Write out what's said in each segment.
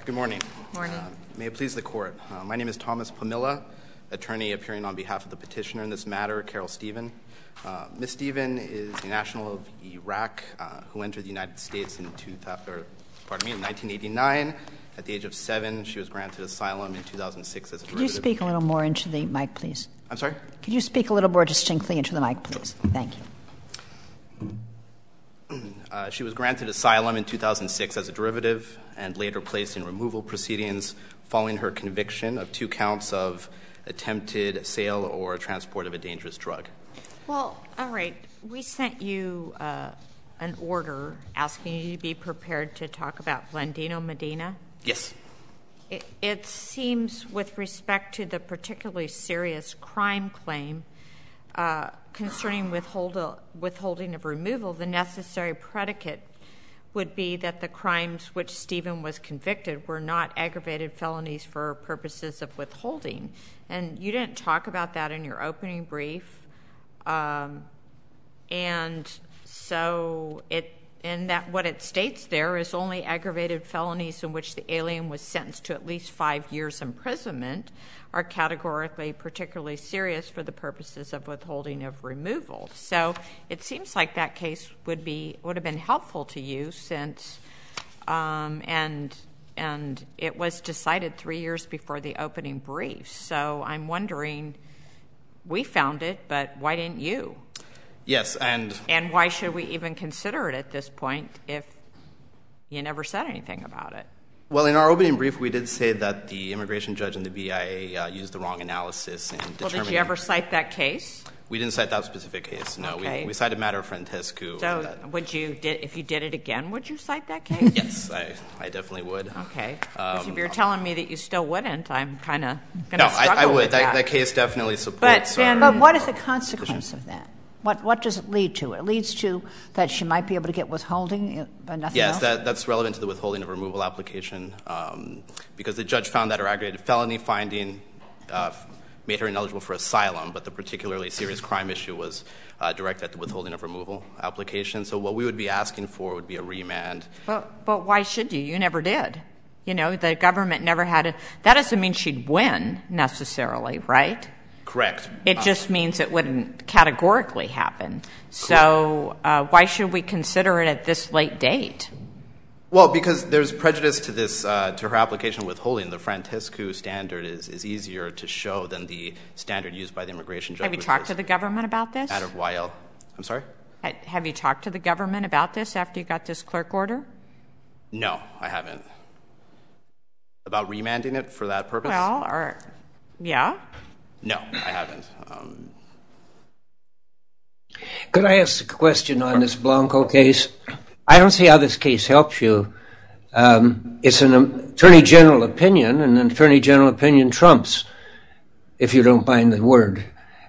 Good morning. Morning. May it please the Court. My name is Thomas Pamila, attorney appearing on behalf of the petitioner in this matter, Carol Stephen. Ms. Stephen is a national of Iraq who entered the United States in 1989. At the age of 7, she was granted asylum in 2006 as a derivative. Could you speak a little more into the mic, please? I'm sorry? Could you speak a little more distinctly into the mic, please? Thank you. She was granted asylum in 2006 as a derivative and later placed in removal proceedings following her conviction of 2 counts of attempted sale or transport of a dangerous drug. Well, all right. We sent you an order asking you to be prepared to talk about Blandino Medina. Yes. It seems, with respect to the particularly serious crime claim concerning withholding of removal, the necessary predicate would be that the crimes which Stephen was convicted were not aggravated felonies for purposes of withholding. And you didn't talk about that in your opening brief. And that what it states there is only aggravated felonies in which the alien was sentenced to at least 5 years imprisonment are categorically particularly serious for the purposes of withholding of removal. So it seems like that case would have been helpful to you since and it was decided 3 years before the opening brief. So I'm wondering, we found it, but why didn't you? Yes, and why should we even consider it at this point if you never said anything about it? Well, in our opening brief, we did say that the immigration judge and the BIA used the wrong analysis in determining. Well, did you ever cite that case? We didn't cite that specific case. No, okay. we cited matter of Frantescu. So, if you did it again, would you cite that case? Yes, I definitely would. Okay. Because if you're telling me that you still wouldn't, I'm kind of going to struggle I would. with that. That case definitely supports. But what is the consequence of that? What does it lead to? It leads to that she might be able to get withholding, but nothing else? Yes, that's relevant to the withholding of removal application because the judge found that her aggravated felony finding made her ineligible for asylum, but the particularly serious crime issue was directed at the withholding of removal application. So what we would be asking for would be a remand. But why should you? You never did. You know, the government never had a – that doesn't mean she'd win necessarily, right? Correct. It just means it wouldn't categorically happen. So why should we consider it at this late date? Well, because there's prejudice to this to her application withholding. The Frantescu standard is easier to show than the standard used by the immigration judge. Have you talked to the government about this? Matter of YL. I'm sorry? Have you talked to the government about this after you got this clerk order? No, I haven't. About remanding it for that purpose? Well, yeah. No, I haven't. Could I ask a question on this Blanco case? I don't see how this case helps you. It's an attorney general opinion, and an attorney general opinion trumps, if you don't mind the word.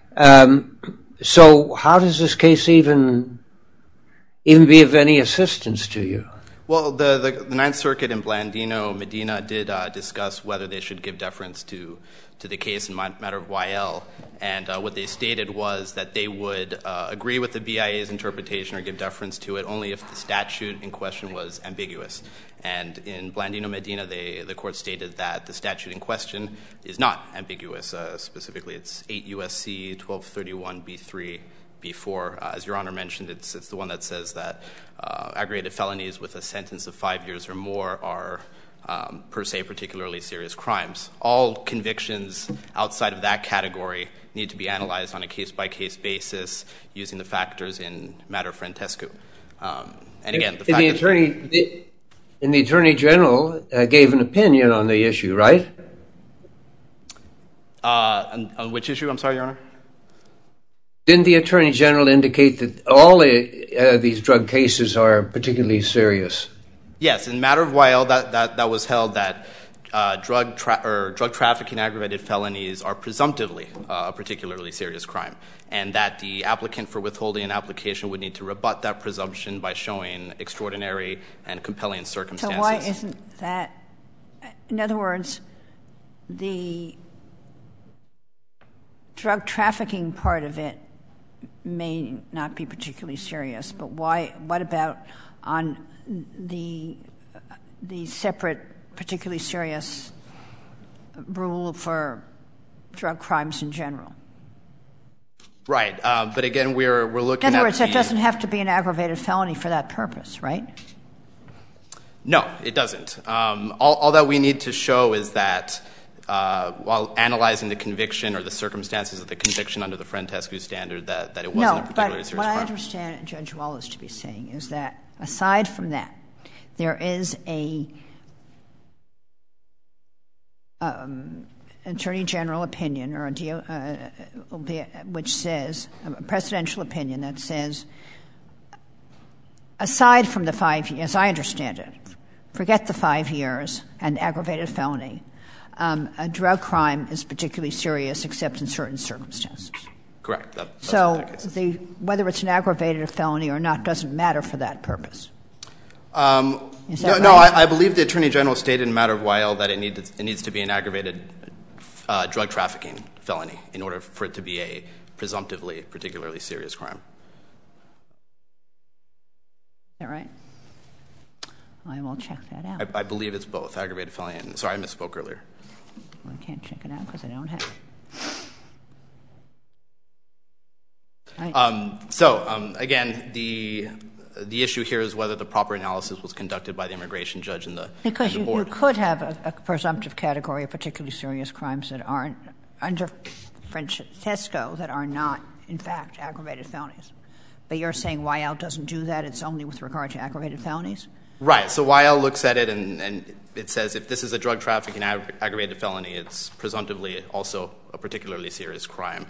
So how does this case even be of any assistance to you? Well, the Ninth Circuit in Blandino Medina did discuss whether they should give deference to the case in matter of YL, and what they stated was that they would agree with the BIA's interpretation or give deference to it only if the statute in question was ambiguous. And in Blandino Medina, the court stated that the statute in question is not ambiguous. Specifically, it's 8 U.S.C. 1231b3. B4, as Your Honor mentioned, it's the one that says that aggravated felonies with a sentence of 5 years or more are per se particularly serious crimes. All convictions outside of that category need to be analyzed on a case-by-case basis using the factors in matter of Frantescu. And again, the fact the Attorney General gave an opinion on the issue, right? On which issue? I'm sorry, Your Honor? Didn't the Attorney General indicate that all these drug cases are particularly serious? Yes, in matter of YL, that was held that drug trafficking aggravated felonies are presumptively a particularly serious crime, and that the applicant for withholding an application would need to rebut that presumption by showing extraordinary and compelling circumstances. So why isn't that, in other words, the drug trafficking part of it may not be particularly serious, but what about on the separate particularly serious rule for drug crimes in general. Right. But again, we're looking at in other words, it doesn't have to be an aggravated felony for that purpose, right? No, it doesn't. All that we need to show is that while analyzing the conviction or the circumstances of the conviction under the Frantescu standard, that it wasn't a particularly serious crime. No, but what I understand Judge Wallace to be saying is that aside from that, there is a Attorney General opinion or which says, a presidential opinion that says, aside from the 5 years, as I understand it, forget the 5 years and aggravated felony, a drug crime is particularly serious except in certain circumstances. Correct. So whether it's an aggravated felony or not doesn't matter for that purpose. Is that right? No, I believe the Attorney General stated in matter of Weil that it needs to be an aggravated drug trafficking felony in order for it to be a presumptively particularly serious crime. Is that right? I will check that out. I believe it's both aggravated felony and sorry, I misspoke earlier. Well, I can't check it out because I don't have it. Again, the issue here is whether the proper analysis was conducted by the immigration judge and the board. Because you could have a presumptive category of particularly serious crimes that aren't under Frantescu that are not, in fact, aggravated felonies. But you're saying Weil doesn't do that, it's only with regard to aggravated felonies? Right. So Weil looks at it and it says if this is a drug trafficking aggravated felony, it's presumptively also a particularly serious crime.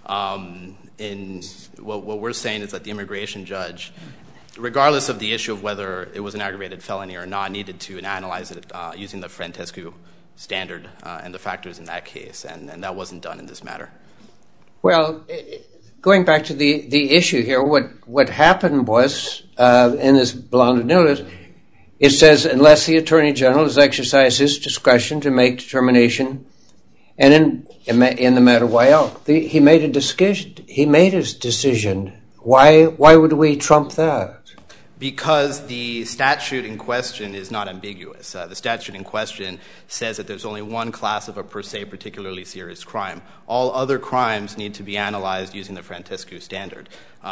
What we're saying is that the immigration judge, regardless of the issue of whether it was an aggravated felony or not, needed to analyze it using the Frantescu standard and the factors in that case, and that wasn't done in this matter. Well, going back to the issue here, what happened was, in this Blandinillas, it says, unless the Attorney General has exercised his discretion to make determination, and in the matter of Weil, he made a decision. He made his decision. Why would we trump that? Because the statute in question is not ambiguous. The statute in question says that there's only one class of a per se particularly serious crime. All other crimes need to be analyzed using the Frantescu standard.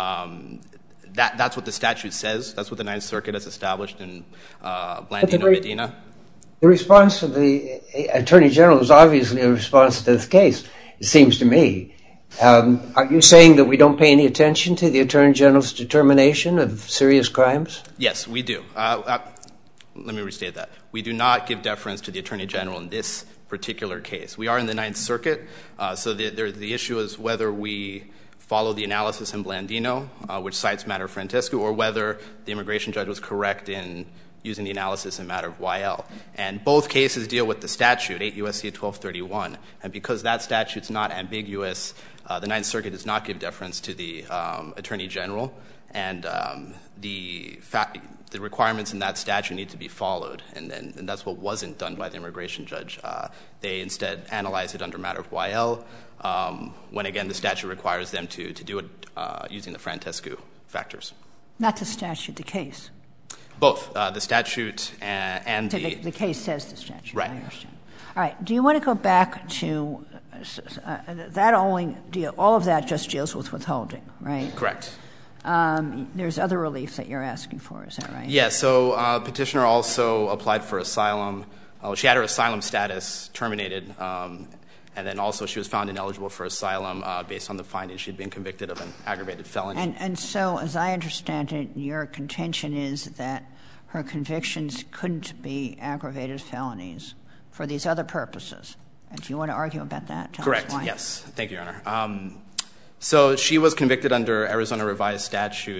That's what the statute says. That's what the Ninth Circuit has established in Blandino Medina. The response of the Attorney General is obviously a response to this case, it seems to me. Are you saying that we don't pay any attention to the Attorney General's determination of serious crimes? Yes, we do. Let me restate that. We do not give deference to the Attorney General in this particular case. We are in the Ninth Circuit, so the issue is whether we follow the analysis in Blandino, which cites matter of Frantescu, or whether the immigration judge was correct in using the analysis in matter of Weil. And both cases deal with the statute, 8 U.S.C. 1231. And because that statute's not ambiguous, the Ninth Circuit does not give deference to the Attorney General. And the requirements in that statute need to be followed. And that's what wasn't done by the immigration judge. They instead analyze it under matter of Weil, when, again, the statute requires them to do it using the Frantescu factors. Not the statute, the case. Both, the statute and the case says the statute. Right. I understand. All right. Do you want to go back to that all of that just deals with withholding, right? Correct. There's other relief that you're asking for, is that right? Yeah, so petitioner also applied for asylum. She had her asylum status terminated, and then also she was found ineligible for asylum based on the finding she'd been convicted of an aggravated felony. And so, as I understand it, your contention is that her convictions couldn't be aggravated felonies for these other purposes. And do you want to argue about that? Correct, yes. Thank you, Your Honor. So she was convicted under Arizona Revised Statute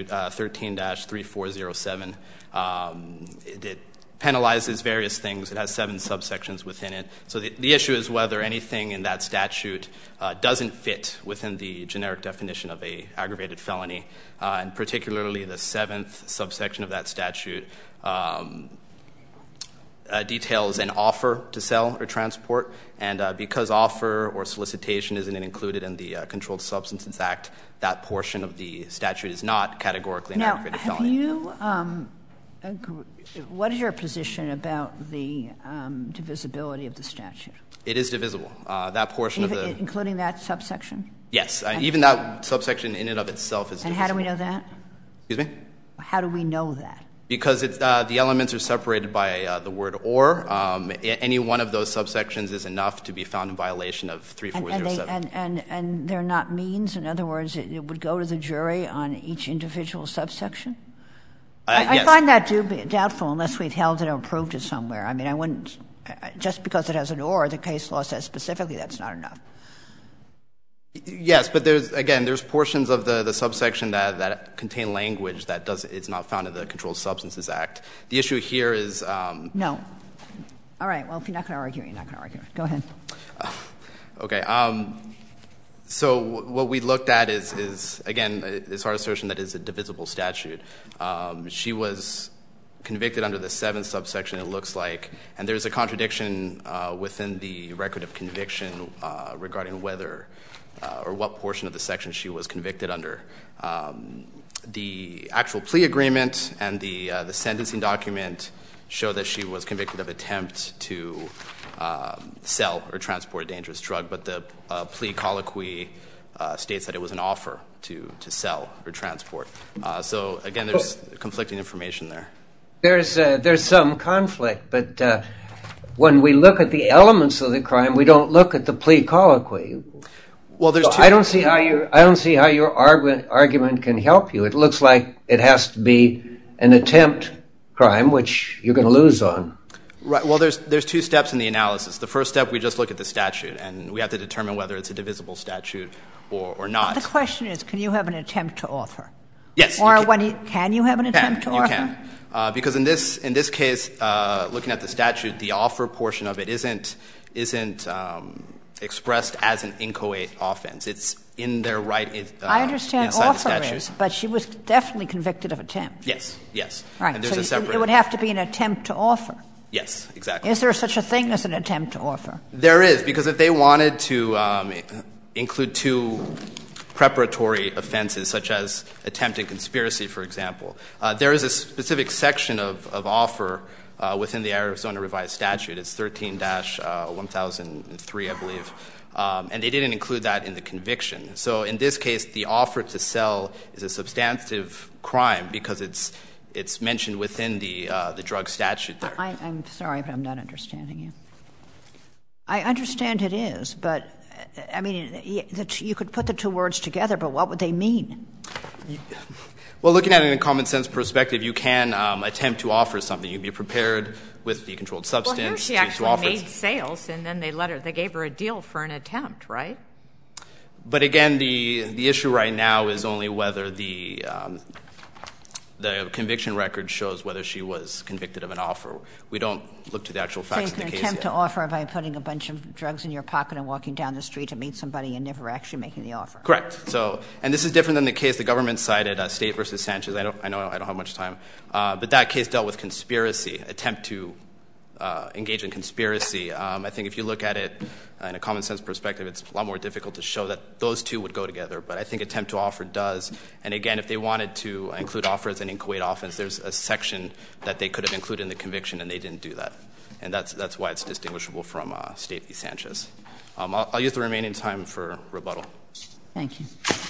13-3407. It penalizes various things. It has 7 subsections within it. So the issue is whether anything in that statute doesn't fit within the generic definition of a aggravated felony, and particularly the 7th subsection of that statute details an offer to sell or transport, and because offer or solicitation isn't included in the Controlled Substances Act, that portion of the statute is not categorically an aggravated felony. Have you What is your position about the divisibility of the statute? It is divisible. That portion including that subsection? Yes. Even that subsection in and of itself is divisible. And how do we know that? Excuse me? How do we know that? Because the elements are separated by the word or. Any one of those subsections is enough to be found in violation of 3407. And they're not means? In other words, it would go to the jury on each individual subsection? Yes. I find that doubtful unless we've held it or proved it somewhere. I mean, I wouldn't – just because it has an or, the case law says specifically that's not enough. Yes, but there's portions of the subsection that contain language that it's not found in the Controlled Substances Act. The issue here is no. All right. Well, if you're not going to argue, you're not going to argue. Go ahead. Okay. So what we looked at is again, it's our assertion that it's a divisible statute. She was convicted under the 7th subsection, it looks like, and there's a contradiction within the record of conviction regarding whether or what portion of the section she was convicted under. The actual plea agreement and the sentencing document show that she was convicted of attempt to sell or transport a dangerous drug, but the plea colloquy states that it was an offer to sell or transport. So again, there's conflicting information there. There's some conflict, but when we look at the elements of the crime, we don't look at the plea colloquy. Well, there's two. I don't see how your argument can help you. It looks like it has to be an attempt crime, which you're going to lose on. Right. Well, there's two steps in the analysis. The first step, we just look at the statute, and we have to determine whether it's a divisible statute or not. The question is, can you have an attempt to offer? Yes. Or can you have an attempt to offer? You can. Because in this case, looking at the statute, the offer portion of it isn't expressed as an inchoate offense. It's in their right. I understand offer is, but she was definitely convicted of attempt. Yes. Right. And there's so it would have to be an attempt to offer. Yes, exactly. Is there such a thing as an attempt to offer? There is, because if they wanted to include two preparatory offenses, such as attempt and conspiracy, for example, there is a specific section of offer within the Arizona Revised Statute. It's 13-1003, I believe. And they didn't include that in the conviction. So in this case, the offer to sell is a substantive crime because it's mentioned within the drug statute there. I'm sorry, but I'm not understanding you. I understand it is, but, I mean, you could put the two words together, but what would they mean? Well, looking at it in a common sense perspective, you can attempt to offer something. You'd be prepared with the controlled substance well, here she to actually offer. Made sales, and then they gave her a deal for an attempt, right? But again, the issue right now is only whether the conviction record shows whether she was convicted of an offer. We don't look to the actual facts of the case yet. So you can attempt to offer by putting a bunch of drugs in your pocket and walking down the street to meet somebody and never actually making the offer. Correct. So, and this is different than the case the government cited, State versus Sanchez. I don't have much time, but that case dealt with conspiracy, attempt to engage in conspiracy. I think if you look at it in a common sense perspective, it's a lot more difficult to show that those two would go together. But I think attempt to offer does. And again, if they wanted to include offer as an inchoate offense, there's a section that they could have included in the conviction, and they didn't do that. And that's why it's distinguishable from State v. Sanchez. I'll use the remaining time for rebuttal. Thank you.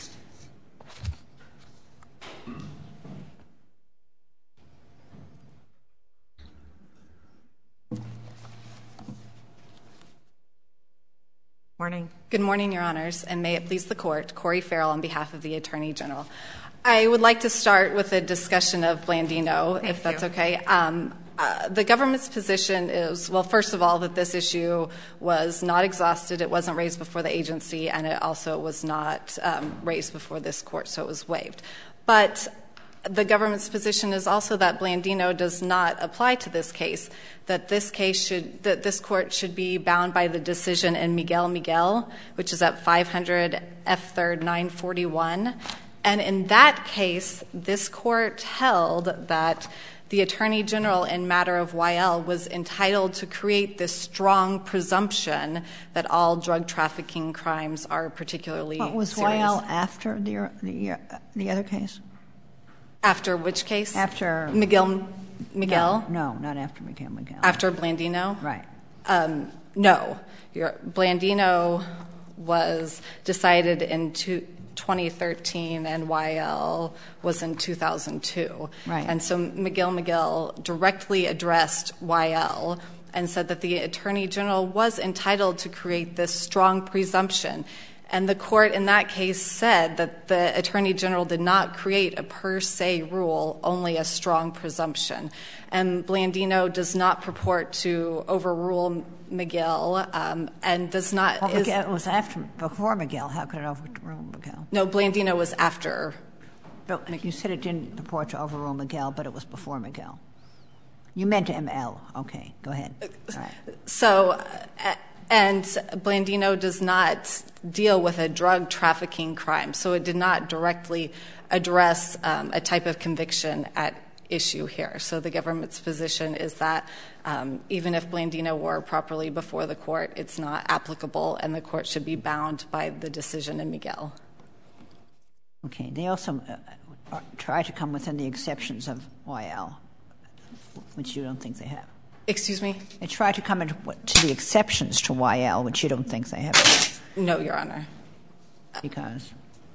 Morning. Good morning, Your Honors, and may it please the Court. Corey Farrell on behalf of the Attorney General. I would like to start with a discussion of Blandino, if that's okay. The government's position is, well, first of all, that this issue was not exhausted. It wasn't raised before the agency, and it also was not raised before this Court, so it was waived. But the government's position is also that Blandino does not apply to this case, that this Court should be bound by the decision in Miguel, which is at 500 F. 3rd 941. And in that case, this Court held that the Attorney General in matter of Y.L. was entitled to create this strong presumption that all drug trafficking crimes are particularly serious. What was Y.L. after the other case? After which case? After Miguel. Miguel? No, not after Miguel. After Blandino? Right. No. Blandino was decided in 2013 and YL was in 2002. Right. And so Miguel directly addressed YL and said that the Attorney General was entitled to create this strong presumption. And the court in that case said that the Attorney General did not create a per se rule, only a strong presumption. And Blandino does not purport to overrule Miguel and does not... Well, it was before Miguel. How could it overrule Miguel? No, Blandino was after. But you said it didn't purport to overrule Miguel, but it was before Miguel. You meant ML. Okay, go ahead. All right. So... And Blandino does not deal with a drug trafficking crime, so it did not directly address a type of conviction at issue here. So the government's position is that even if Blandino were properly before the court, it's not applicable, and the court should be bound by the decision in Miguel. Okay. They also try to come within the exceptions of YL, which you don't think they have. Excuse me? They try to come to the exceptions to YL, which you don't think they have. No, Your Honor. Because?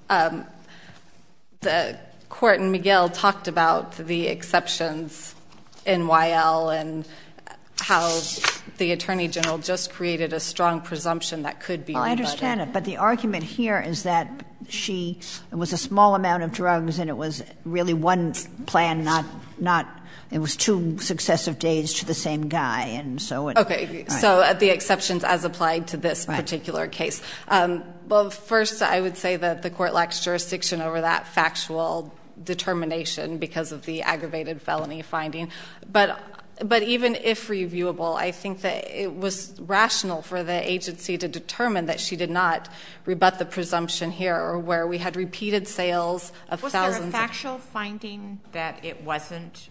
The court in Miguel talked about the exceptions in YL and how the Attorney General just created a strong presumption that could be rebutted. I understand it, but the argument here is that it was a small amount of drugs and it was really one plan, not it was 2 successive days to the same guy, and so it... Okay, so the exceptions as applied to this particular case. Well, first, I would say that the court lacks jurisdiction over that factual determination because of the aggravated felony finding. But even if reviewable, I think that it was rational for the agency to determine that she did not rebut the presumption here, or where we had repeated sales of thousands... Was there a factual finding that it wasn't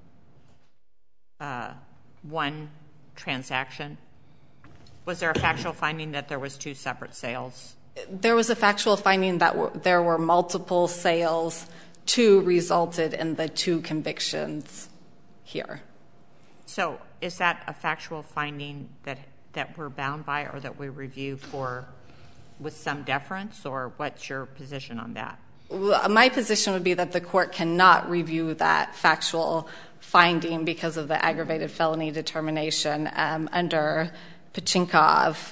one transaction? Was there a factual finding that there was 2 separate sales? There was a factual finding that there were multiple sales. 2 resulted in the 2 convictions here. So is that a factual finding that we're bound by or that we review with some deference, or what's your position on that? My position would be that the court cannot review that factual finding because of the aggravated felony determination. Under Pachinkov,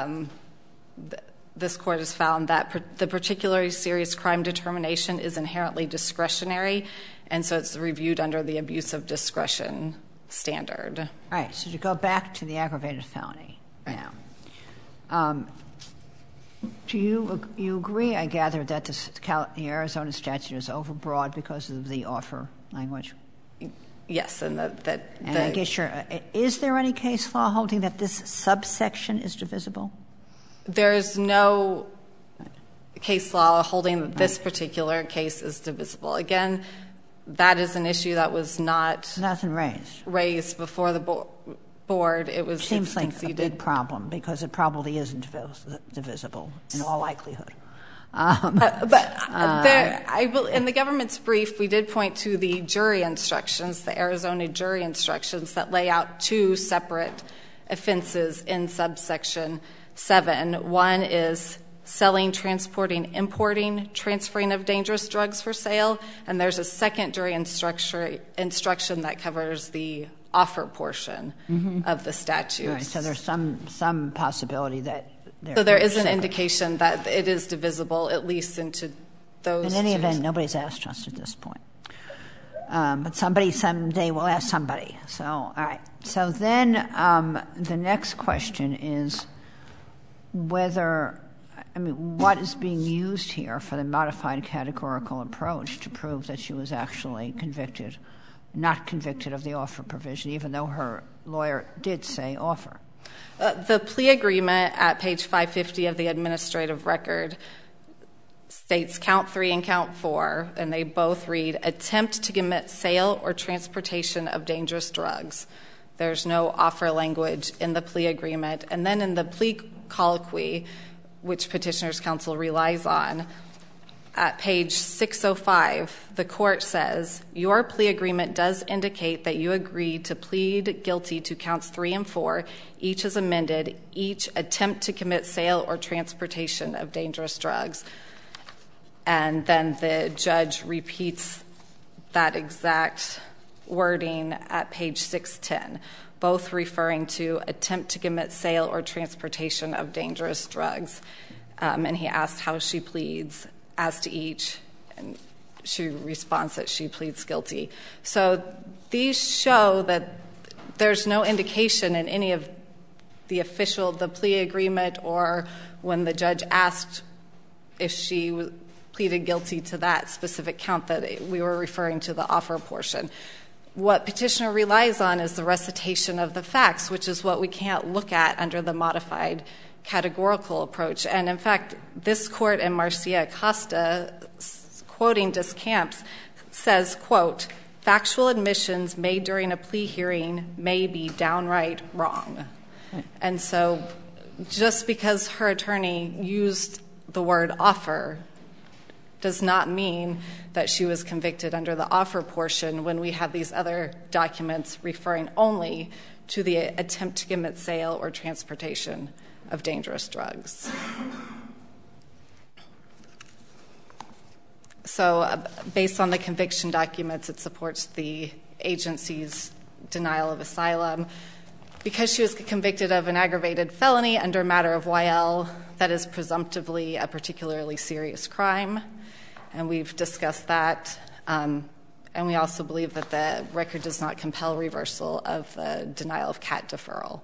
this court has found that the particularly serious crime determination is inherently discretionary, and so it's reviewed under the abuse of discretion standard. All right, so to go back to the aggravated felony now. Do you agree, I gather, that the Arizona statute is overbroad because of the offer language? Yes, and that I guess is there any case law holding that this subsection is divisible? There's no case law holding that this particular case is divisible. Again, that is an issue that was not raised before the board. It seems like a big problem because it probably isn't divisible in all likelihood. In the government's brief, we did point to the jury instructions, the Arizona jury instructions that lay out 2 separate offenses in subsection 7. One is selling, transporting, importing, transferring of dangerous drugs for sale, and there's a second jury instruction that covers the offer portion of the statute. Right, so there's some possibility that there is an indication that it is divisible, at least into those. In any event, nobody's asked us at this point. But somebody someday will ask somebody. So, all right. So then the next question is what is being used here for the modified categorical approach to prove that she was actually not convicted of the offer provision, even though her lawyer did say offer? The plea agreement at page 550 of the administrative record states count 3 and count 4, and they both read, attempt to commit sale or transportation of dangerous drugs. There's no offer language in the plea agreement. And then in the plea colloquy, which Petitioner's Counsel relies on, at page 605, the court says, your plea agreement does indicate that you agreed to plead guilty to counts 3 and 4, each as amended, each attempt to commit sale or transportation of dangerous drugs. And then the judge repeats that exact wording at page 610, both referring to attempt to commit sale or transportation of dangerous drugs. And he asked how she pleads as to each, and she responds that she pleads guilty. So these show that there's no indication in any of the plea agreement or when the judge asked if she pleaded guilty to that specific count that we were referring to the offer portion. What petitioner relies on is the recitation of the facts, which is what we can't look at under the modified categorical approach. And in fact, this court in Marcia Acosta, quoting Discamps, says, quote, factual admissions made during a plea hearing may be downright wrong. And so just because her attorney used the word offer does not mean that she was convicted under the offer portion when we have these other documents referring only to the attempt to commit sale or transportation of dangerous drugs. So based on the conviction documents, it supports the agency's denial of asylum. Because she was convicted of an aggravated felony under matter of YL, that is presumptively a particularly serious crime. And we've discussed that. And we also believe that the record does not compel reversal of the denial of CAT deferral.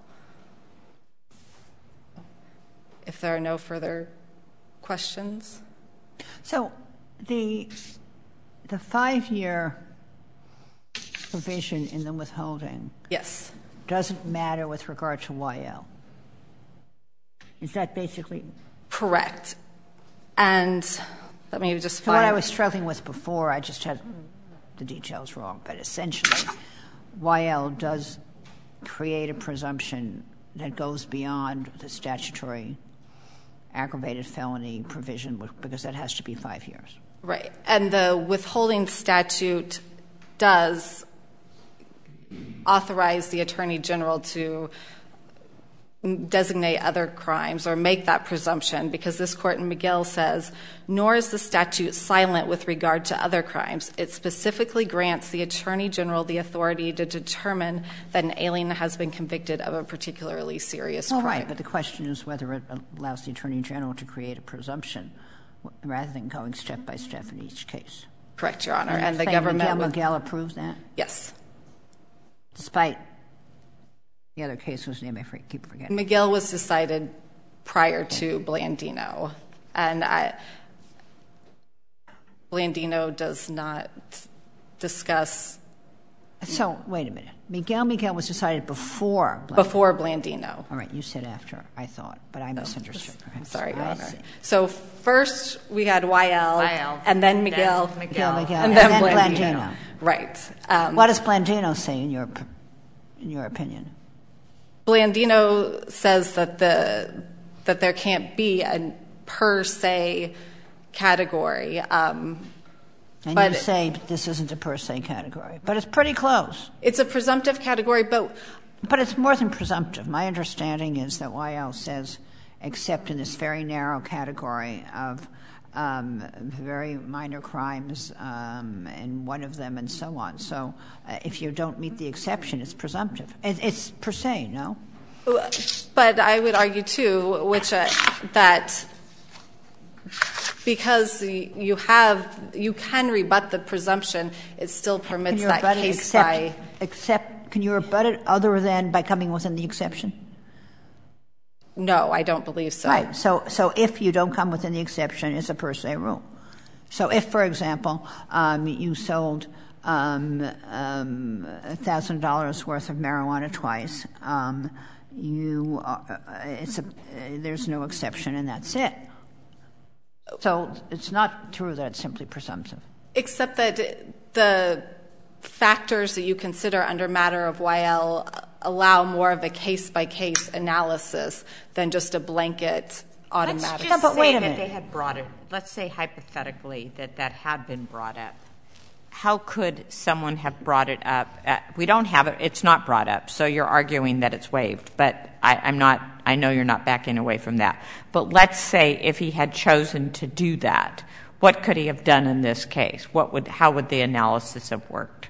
If there are no further questions. So the 5-year provision in the withholding. Yes. Doesn't matter with regard to YL. Is that basically correct? And let me just find. So what I was struggling with before, I just had the details wrong, but essentially, YL does create a presumption that goes beyond the statutory aggravated felony provision because that has to be 5 years. Right. And the withholding statute does authorize the Attorney General to designate other crimes or make that presumption, because this court in McGill says, nor is the statute silent with regard to other crimes. It specifically grants the Attorney General the authority to determine that an alien has been convicted of a particularly serious crime. Right, but the question is whether it allows the Attorney General to create a presumption rather than going step by step in each case. Correct, Your Honor. And the government McGill approved that? Yes. Despite the other case whose name I keep forgetting. McGill was decided prior to Blandino. And Blandino does not discuss. So, wait a minute. Miguel was decided before Blandino. Before Blandino. All right, you said after, I thought, but I misunderstood perhaps. Sorry, Your Honor. So first we had YL, and then McGill, and then Blandino. Right. What does Blandino say in your opinion? Blandino says that there can't be a per se category. And you say this isn't a per se category, but it's pretty close. It's a presumptive category, but it's more than presumptive. My understanding is that YL says, except in this very narrow category of very minor crimes, and one of them and so on. So if you don't meet the exception, it's presumptive. It's per se, no? But I would argue, too, that because you can rebut the presumption, it still permits that case by. Can you rebut it other than by coming within the exception? No, I don't believe so. Right. So if you don't come within the exception, it's a per se rule. So if, for example, you sold $1,000 worth of marijuana twice, there's no exception, and that's it. So it's not true that it's simply presumptive. Except that the factors that you consider under matter of YL allow more of a case-by-case analysis than just a blanket automatic. Let's just but wait say a that minute. they had brought it. Let's say hypothetically that had been brought up. How could someone have brought it up? We don't have it. It's not brought up. So you're arguing that it's waived. But I'm not. I know you're not backing away from that. But let's say if he had chosen to do that, what could he have done in this case? How would the analysis have worked?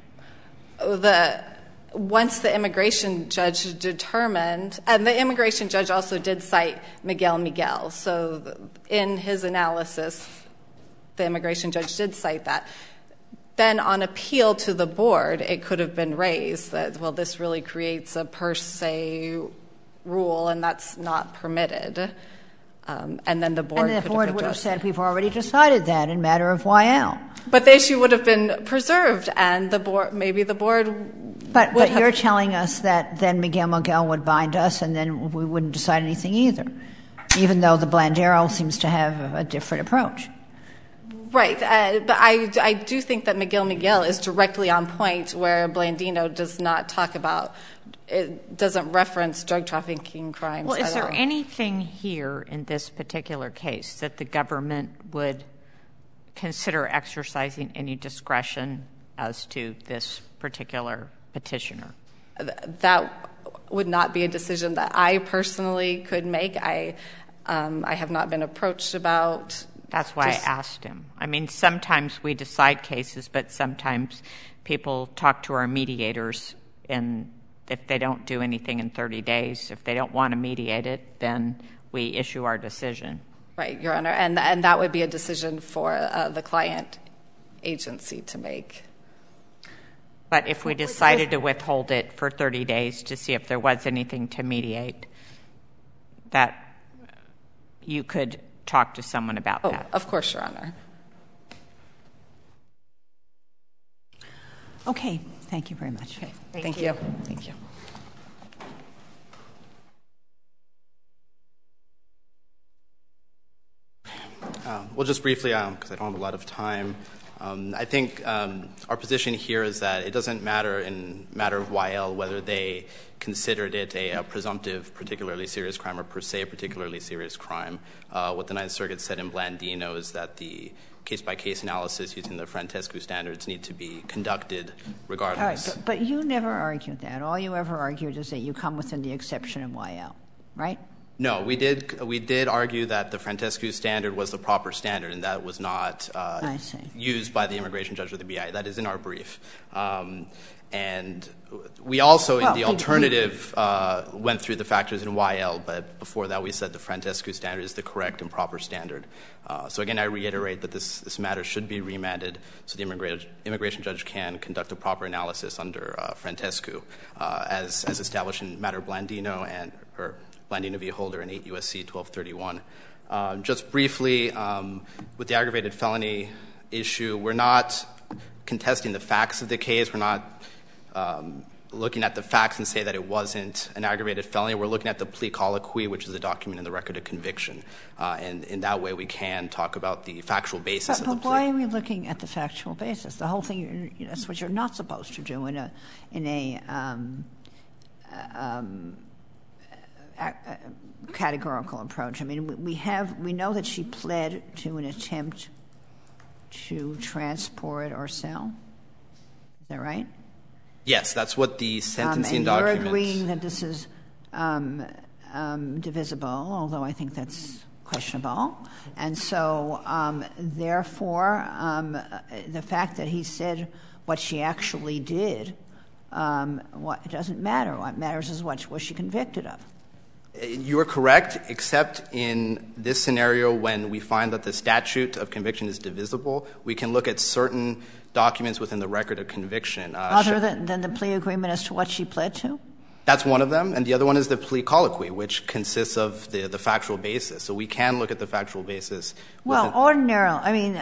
Once the immigration judge determined, and the immigration judge also did cite Miguel. So in his analysis, the immigration judge did cite that. Then on appeal to the board, it could have been raised that, well, this really creates a per se rule, and that's not permitted. And then the board would have said, we've already decided that in matter of YL. But the issue would have been preserved, and maybe the board But you're telling us that then Miguel would bind us, and then we wouldn't decide anything either, even though the Blandero seems to have a different approach. Right. But I do think that Miguel is directly on point where Blandino does not talk about, it doesn't reference drug trafficking crimes Well, is at there all. anything here in this particular case that the government would consider exercising any discretion as to this particular petitioner? That would not be a decision that I personally could make. I have not been approached about. That's why I asked him. I mean, sometimes we decide cases, but sometimes people talk to our mediators, and if they don't do anything in 30 days, if they don't want to mediate it, then we issue our decision. Right, Your Honor. And that would be a decision for the client agency to make. But if we decided to withhold it for 30 days to see if there was anything to mediate, that you could talk to someone about that. Of course, Your Honor. Okay. Thank you very much. Okay. Thank you. Thank you. Well, just briefly, because I don't have a lot of time, I think our position here is that it doesn't matter in matter of YL whether they considered it a presumptive particularly serious crime or per se a particularly serious crime. What the Ninth Circuit said in Blandino is that the case-by-case analysis using the Frantescu standards need to be conducted regardless. All right, but you never argued that. All you ever argued is that you come within the exception of YL, right? No, we did argue that the Frantescu standard was the proper standard, and that was not used by the immigration judge or the BI. That is in our brief. And we also, in the alternative, went through the factors in YL, but before that we said the Frantescu standard is the correct and proper standard. So again, I reiterate that this matter should be remanded so the immigration judge can conduct a proper analysis under Frantescu, as established in matter of Blandino or Blandino v. Holder in 8 U.S.C. 1231. Just briefly, with the aggravated felony issue, we're not contesting the facts of the case. We're not looking at the facts and say that it wasn't an aggravated felony. We're looking at the plea colloquy, which is a document in the record of conviction. And in that way, we can talk about the factual basis of the plea. But why are we looking at the factual basis? The whole thing, that's what you're not supposed to do in a categorical approach. I mean, we know that she pled to an attempt to transport or sell. Is that right? Yes, that's what the sentencing document. And you're agreeing that this is divisible, although I think that's questionable. And so, therefore, the fact that he said what she actually did, it doesn't matter. What matters is what was she convicted of. You are correct, except in this scenario when we find that the statute of conviction is divisible, we can look at certain documents within the record of conviction. Other than the plea agreement as to what she pled to? That's one of them. And the other one is the plea colloquy, which consists of the factual basis. So we can look at the factual basis. Well, ordinarily, I mean,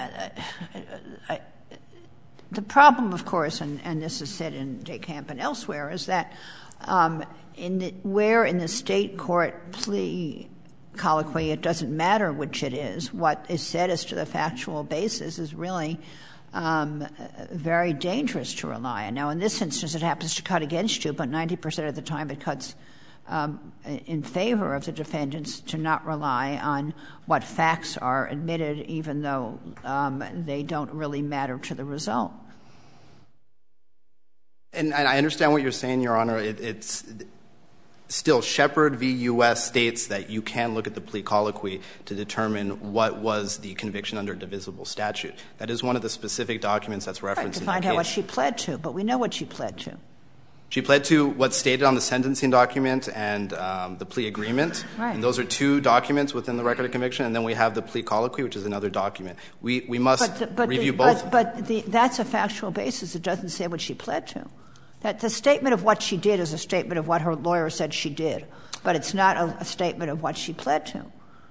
the problem, of course, and this is said in Decamp and elsewhere, is that where in the state court plea colloquy it doesn't matter which it is, what is said as to the factual basis is really very dangerous to rely on. Now, in this instance, it happens to cut against you, but 90% of the time it cuts in favor of the defendants to not rely on what facts are admitted, even though they don't really matter to the result. And I understand what you're saying, Your Honor. It's still Shepard v. U.S. states that you can look at the plea colloquy to determine what was the conviction under a divisible statute. That is one of the specific documents that's referenced in that case. To find out what she pled to, but we know what she pled to. She pled to what's stated on the sentencing document and the plea agreement. Right. And those are two documents within the record of conviction. And then we have the plea colloquy, which is another document. We must review both. But that's a factual basis. It doesn't say what she pled to. That the statement of what she did is a statement of what her lawyer said she did, but it's not a statement of what she pled to.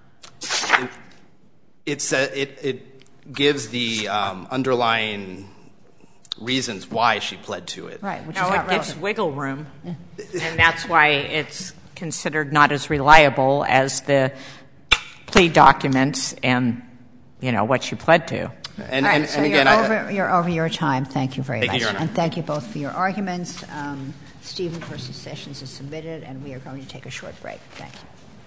It gives the underlying reasons why she pled to it. Right, which is no, not it gives relevant. wiggle room, and that's why it's considered not as reliable as the plea documents and, you know, what she pled to. And So again, you're over your time. Thank you very much. Thank you, Your Honor. And thank you both for your arguments. Stephen v. Sessions is submitted, and we are going to take a short break. Thank you.